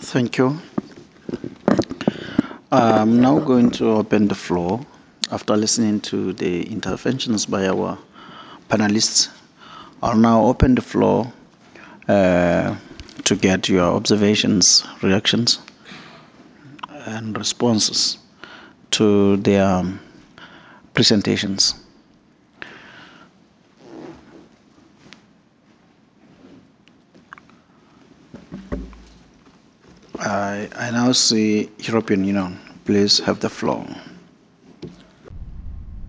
Thank you. I'm now going to open the floor after listening to the interventions by our panelists. I'll now open the floor uh, to get your observations, reactions, and responses to their presentations. I now see European Union. Please have the floor.